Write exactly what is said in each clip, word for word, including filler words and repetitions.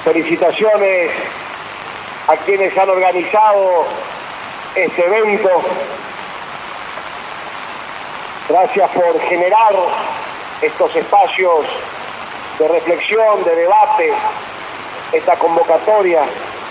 Felicitaciones a quienes han organizado este evento. Gracias por generar estos espacios de reflexión, de debate, esta convocatoria.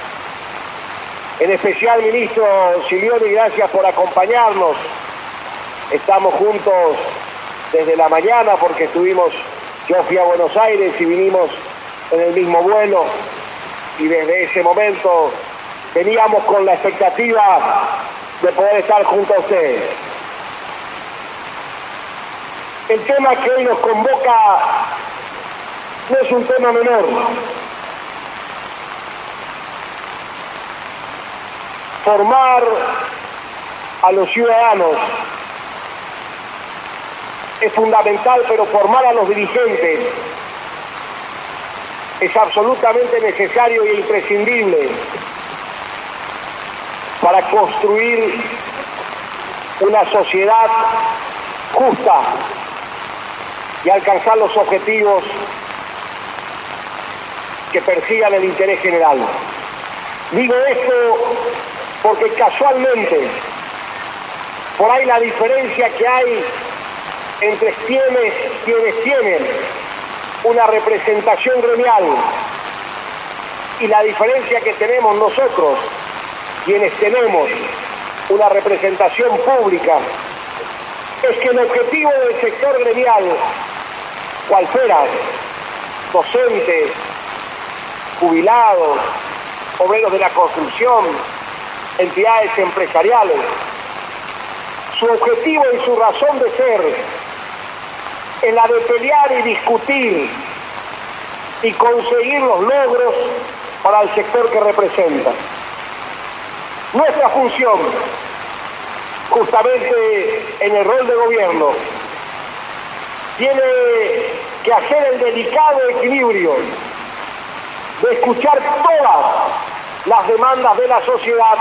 En especial, ministro Silioni, gracias por acompañarnos. Estamos juntos desde la mañana porque estuvimos, yo fui a Buenos Aires y vinimos en el mismo vuelo, y desde ese momento veníamos con la expectativa de poder estar junto a ustedes. El tema que hoy nos convoca no es un tema menor. Formar a los ciudadanos es fundamental, pero formar a los dirigentes es absolutamente necesario e imprescindible para construir una sociedad justa y alcanzar los objetivos que persigan el interés general. Digo esto porque casualmente, por ahí la diferencia que hay entre quienes, quienes tienen una representación gremial y la diferencia que tenemos nosotros, quienes tenemos una representación pública, es que el objetivo del sector gremial, cual fuera, docentes, jubilados, obreros de la construcción, entidades empresariales, su objetivo y su razón de ser es la de pelear y discutir y conseguir los logros para el sector que representa. Nuestra función, justamente en el rol de gobierno, tiene que hacer el delicado equilibrio de escuchar todas las demandas de la sociedad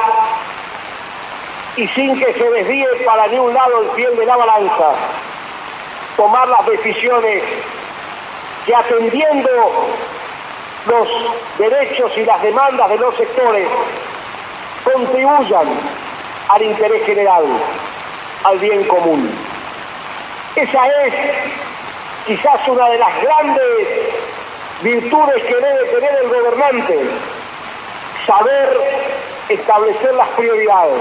y sin que se desvíe para ni un lado el fiel de la balanza, tomar las decisiones que, atendiendo los derechos y las demandas de los sectores, contribuyan al interés general, al bien común. Esa es quizás una de las grandes virtudes que debe tener el gobernante, saber establecer las prioridades.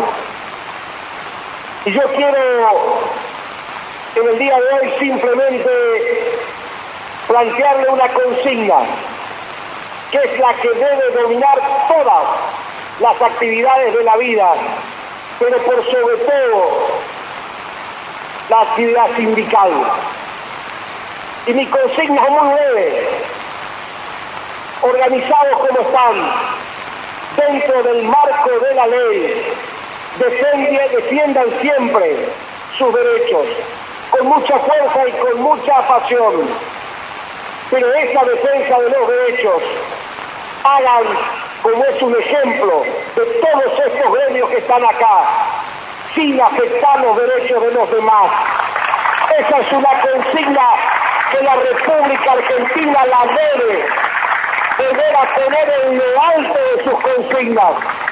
Y yo quiero en el día de hoy simplemente plantearle una consigna, que es la que debe dominar todas las actividades de la vida, pero por sobre todo la actividad sindical. Y mi consigna es muy breve: organizados como están, dentro del marco de la ley, defiendan siempre sus derechos, con mucha fuerza y con mucha pasión, pero esa defensa de los derechos hagan como es un ejemplo de todos estos gremios que están acá, sin afectar los derechos de los demás. Esa es una consigna que la República Argentina la debe volver a poner en lo alto de sus consignas.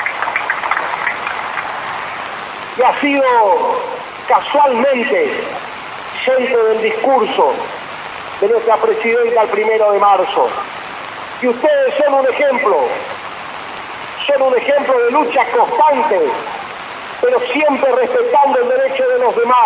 Y ha sido casualmente centro del discurso de nuestra presidenta el primero de marzo. Y ustedes son un ejemplo, son un ejemplo de lucha constante, pero siempre respetando el derecho de los demás.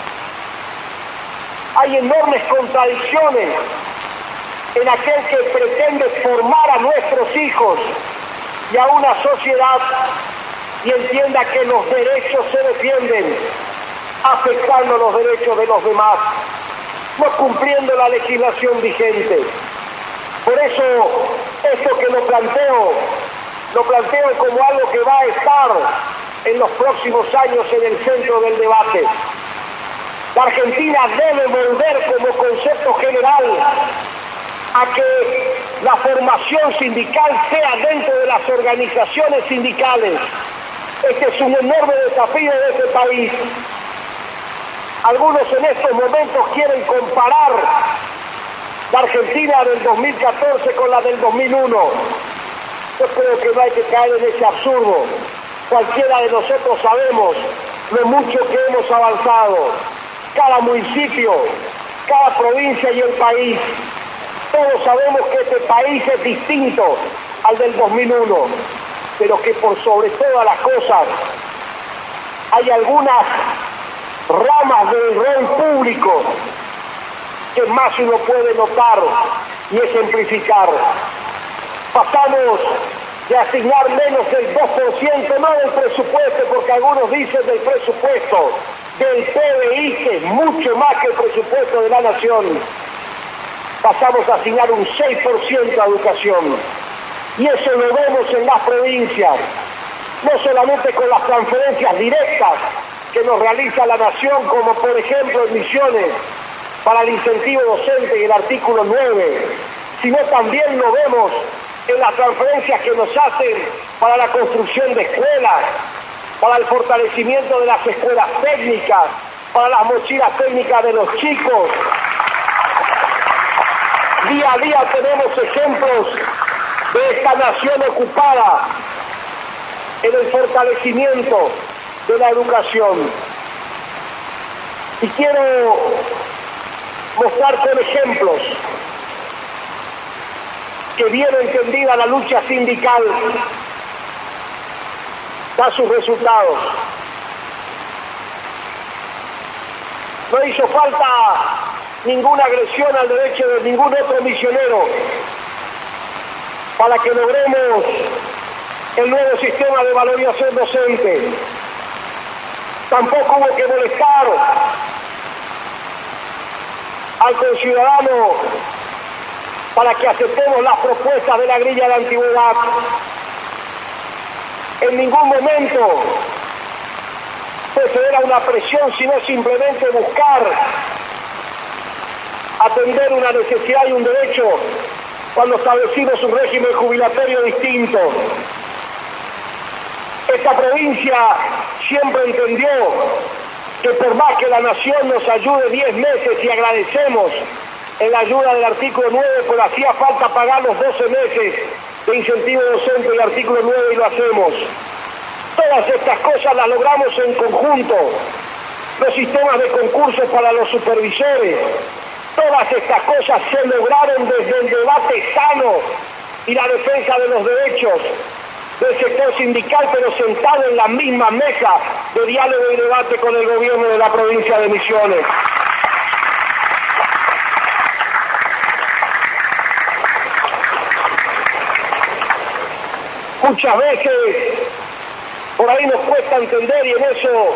Hay enormes contradicciones en aquel que pretende formar a nuestros hijos y a una sociedad y entienda que los derechos se defienden afectando los derechos de los demás, no cumpliendo la legislación vigente. Por eso, esto que lo planteo, lo planteo como algo que va a estar en los próximos años en el centro del debate. La Argentina debe volver como concepto general a que la formación sindical sea dentro de las organizaciones sindicales. Este es un enorme desafío de este país. Algunos en estos momentos quieren comparar la Argentina del dos mil catorce con la del dos mil uno. Yo creo que no hay que caer en ese absurdo. Cualquiera de nosotros sabemos lo mucho que hemos avanzado. Cada municipio, cada provincia y el país. Todos sabemos que este país es distinto al del dos mil uno, pero que por sobre todas las cosas hay algunas ramas del rol público que más uno puede notar y ejemplificar. Pasamos de asignar menos del dos por ciento, no del presupuesto, porque algunos dicen del presupuesto, del P B I, que es mucho más que el presupuesto de la nación. Pasamos a asignar un seis por ciento a educación. Y eso lo vemos en las provincias, no solamente con las transferencias directas que nos realiza la nación, como por ejemplo en Misiones, para el incentivo docente y el artículo nueve, sino también lo vemos en las transferencias que nos hacen para la construcción de escuelas, para el fortalecimiento de las escuelas técnicas, para las mochilas técnicas de los chicos. Día a día tenemos ejemplos de esta nación ocupada en el fortalecimiento de la educación. Y quiero mostrar con ejemplos que bien entendida la lucha sindical da sus resultados. No hizo falta ninguna agresión al derecho de ningún otro misionero para que logremos el nuevo sistema de valorización docente. Tampoco hubo que molestar al conciudadano para que aceptemos las propuestas de la grilla de la antigüedad. En ningún momento era una presión, sino simplemente buscar atender una necesidad y un derecho cuando establecimos un régimen jubilatorio distinto. Esta provincia siempre entendió que por más que la nación nos ayude diez meses, y agradecemos en la ayuda del artículo nueve, pues hacía falta pagar los doce meses de incentivo docente del artículo nueve y lo hacemos. Todas estas cosas las logramos en conjunto. Los sistemas de concursos para los supervisores, todas estas cosas se lograron desde el debate sano y la defensa de los derechos del sector sindical, pero sentado en la misma mesa de diálogo y debate con el gobierno de la provincia de Misiones. Muchas veces por ahí nos cuesta entender, y en eso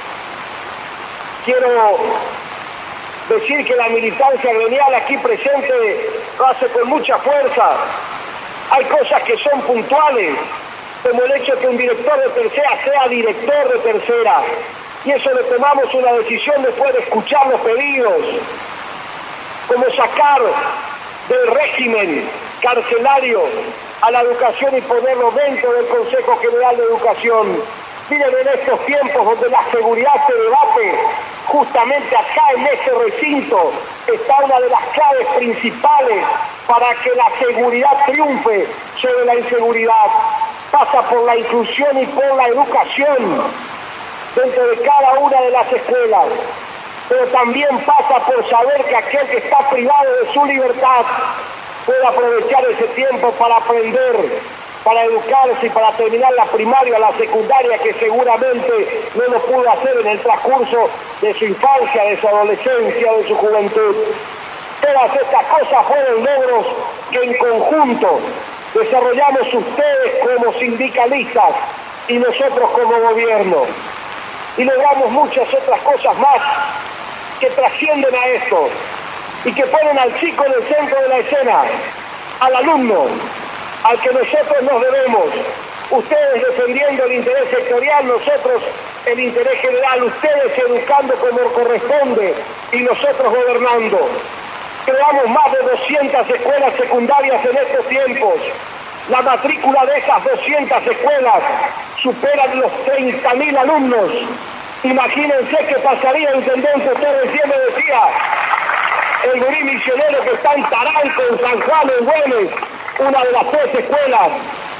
quiero decir que la militancia gremial aquí presente lo hace con mucha fuerza. Hay cosas que son puntuales, como el hecho que un director de tercera sea director de tercera, y eso le tomamos una decisión después de escuchar los pedidos, como sacar del régimen carcelario a la educación y ponerlo dentro del Consejo General de Educación. Miren, en estos tiempos donde la seguridad se debate, justamente acá en este recinto está una de las claves principales para que la seguridad triunfe sobre la inseguridad. Pasa por la inclusión y por la educación dentro de cada una de las escuelas, pero también pasa por saber que aquel que está privado de su libertad puede aprovechar ese tiempo para aprender, para educarse y para terminar la primaria, la secundaria, que seguramente no lo pudo hacer en el transcurso de su infancia, de su adolescencia, de su juventud. Todas estas cosas fueron logros que en conjunto desarrollamos ustedes como sindicalistas y nosotros como gobierno. Y logramos muchas otras cosas más que trascienden a esto y que ponen al chico en el centro de la escena, al alumno, al que nosotros nos debemos. Ustedes defendiendo el interés sectorial, nosotros el interés general, ustedes educando como corresponde y nosotros gobernando. Creamos más de doscientas escuelas secundarias en estos tiempos. La matrícula de esas doscientas escuelas superan los treinta mil alumnos. Imagínense qué pasaría, intendente, usted recién me decía, el gurí misionero que está en Taranco, en San Juan, en Güemes, una de las tres escuelas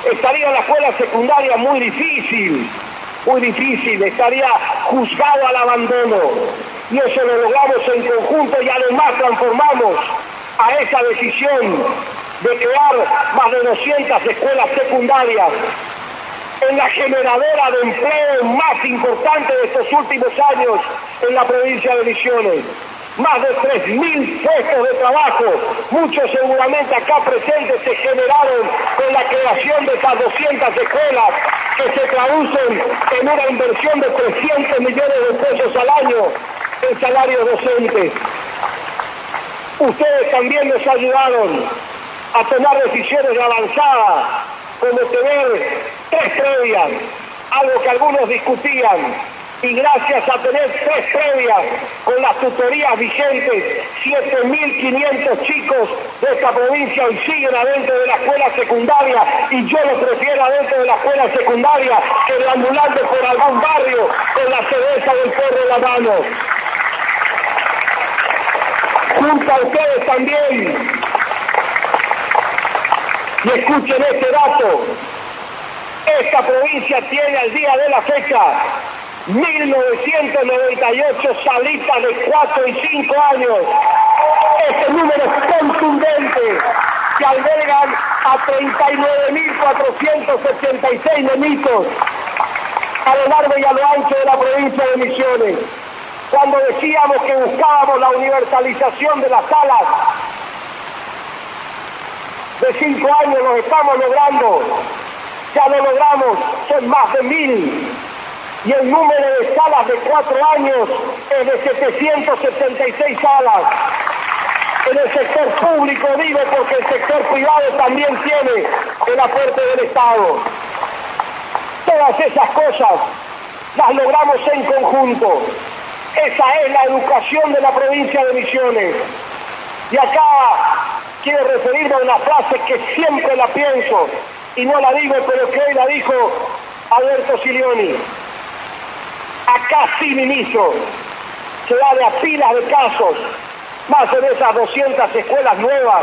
estaría la escuela secundaria muy difícil, muy difícil, estaría juzgado al abandono. Y eso lo logramos en conjunto y además transformamos a esa decisión de crear más de doscientas escuelas secundarias en la generadora de empleo más importante de estos últimos años en la provincia de Misiones. Más de tres mil puestos de trabajo, muchos seguramente acá presentes, se generaron con la creación de esas doscientas escuelas que se traducen en una inversión de trescientos millones de pesos al año en salarios docentes. Ustedes también nos ayudaron a tomar decisiones de avanzada, como tener tres previas, algo que algunos discutían. Y gracias a tener tres previas con las tutorías vigentes, siete mil quinientos chicos de esta provincia hoy siguen adentro de la escuela secundaria, y yo lo prefiero adentro de la escuela secundaria que deambulando por algún barrio con la cerveza del porro en la mano. Junto a ustedes también, y escuchen este dato, esta provincia tiene al día de la fecha mil novecientos noventa y ocho salitas de cuatro y cinco años. Este número es contundente, que albergan a treinta y nueve mil cuatrocientos ochenta y seis nenitos a lo largo y a lo ancho de la provincia de Misiones. Cuando decíamos que buscábamos la universalización de las salas de cinco años, lo estamos logrando. Ya lo logramos, son más de mil. Y el número de salas de cuatro años es de setecientas setenta y seis salas. En el sector público, digo, porque el sector privado también tiene el aporte del Estado. Todas esas cosas las logramos en conjunto. Esa es la educación de la provincia de Misiones. Y acá quiero referirme a una frase que siempre la pienso, y no la digo, pero que hoy la dijo Alberto Silioni. Acá sí, ministro, se da de a pilas de casos, más de esas doscientas escuelas nuevas.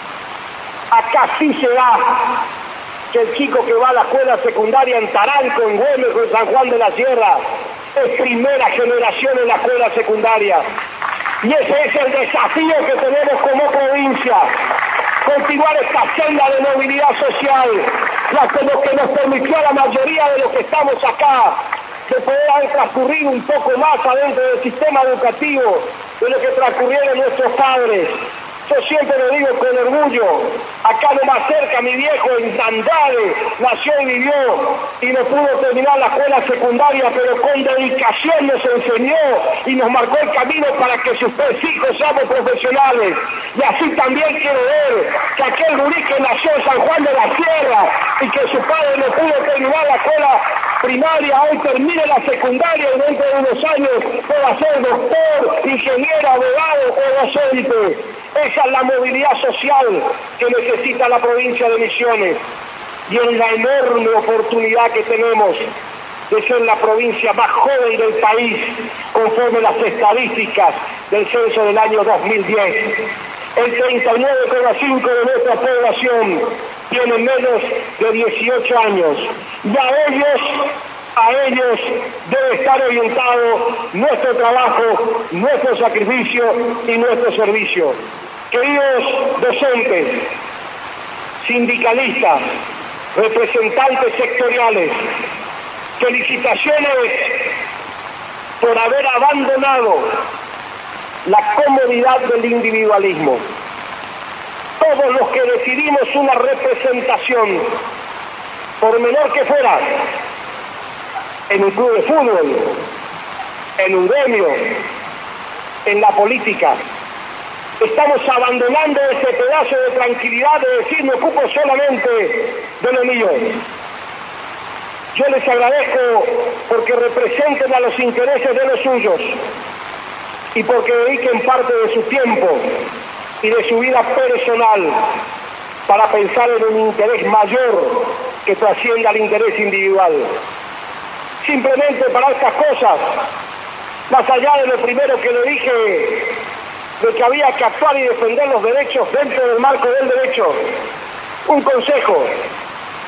Acá sí se da que el chico que va a la escuela secundaria en Taranco, en Güemes o en San Juan de la Sierra, es primera generación en la escuela secundaria. Y ese es el desafío que tenemos como provincia. Continuar esta senda de movilidad social, la que nos, que nos permitió a la mayoría de los que estamos acá de poder haber transcurrido un poco más adentro del sistema educativo de lo que transcurrieron nuestros padres. Yo siempre lo digo con orgullo, acá no más cerca mi viejo en Andrade nació y vivió y no pudo terminar la escuela secundaria, pero con dedicación nos enseñó y nos marcó el camino para que sus tres hijos seamos profesionales. Y así también quiero ver que aquel gurí que nació en San Juan de la Sierra y que su padre no pudo terminar la escuela primaria, hoy termine la secundaria y dentro de unos años pueda ser doctor, ingeniero, abogado o docente. Esa es la movilidad social que necesita la provincia de Misiones. Y en la enorme oportunidad que tenemos de ser la provincia más joven del país, conforme las estadísticas del censo del año dos mil diez. El treinta y nueve coma cinco por ciento de nuestra población tiene menos de dieciocho años. Y a ellos, a ellos debe estar orientado nuestro trabajo, nuestro sacrificio y nuestro servicio. Queridos docentes, sindicalistas, representantes sectoriales, felicitaciones por haber abandonado la comodidad del individualismo. Todos los que decidimos una representación, por menor que fuera, en un club de fútbol, en un gremio, en la política, estamos abandonando ese pedazo de tranquilidad de decir me ocupo solamente de lo mío. Yo les agradezco porque representen a los intereses de los suyos y porque dediquen parte de su tiempo y de su vida personal para pensar en un interés mayor que trascienda al interés individual. Simplemente para estas cosas, más allá de lo primero que le dije, de que había que actuar y defender los derechos dentro del marco del derecho, un consejo.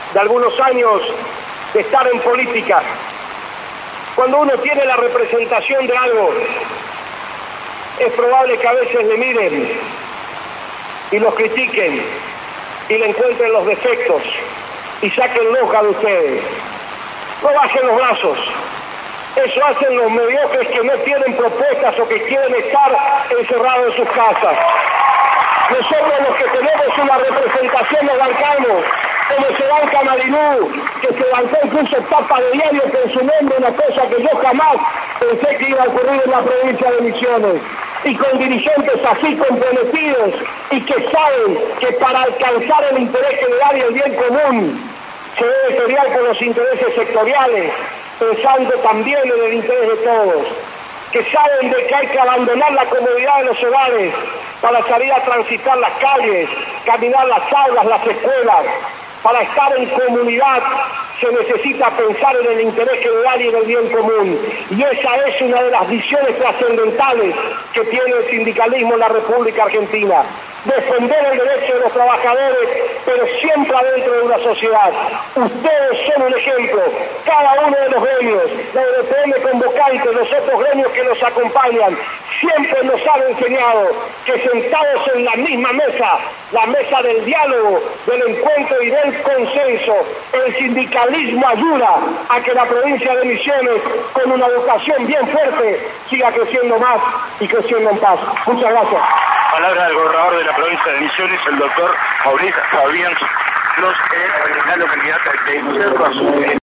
de algunos años de estar en política. Cuando uno tiene la representación de algo, es probable que a veces le miren y los critiquen y le encuentren los defectos y saquen loja de ustedes. No bajen los brazos. Eso hacen los mediocres que no tienen propuestas o que quieren estar encerrados en sus casas. Nosotros los que tenemos una representación nos bancamos, como se banca Marilú, que se bancó incluso tapa de diario con su nombre, una cosa que yo jamás pensé que iba a ocurrir en la provincia de Misiones. Y con dirigentes así comprometidos y que saben que para alcanzar el interés general y el bien común se debe pelear por los intereses sectoriales, pensando también en el interés de todos, que saben de que hay que abandonar la comodidad de los hogares para salir a transitar las calles, caminar las aulas, las escuelas. Para estar en comunidad se necesita pensar en el interés general y en el bien común. Y esa es una de las visiones trascendentales que tiene el sindicalismo en la República Argentina. Defender el derecho de los trabajadores, pero siempre adentro de una sociedad. Ustedes son un ejemplo, cada uno de los gremios, la U D P M convocante, los otros gremios que nos acompañan, siempre nos han enseñado que sentados en la misma mesa, la mesa del diálogo, del encuentro y del consenso, el sindicalismo ayuda a que la provincia de Misiones, con una educación bien fuerte, siga creciendo más y creciendo en paz. Muchas gracias. Palabra del gobernador de la provincia de Misiones, el doctor Fabián Clos, que es el candidato de Cerro Azul.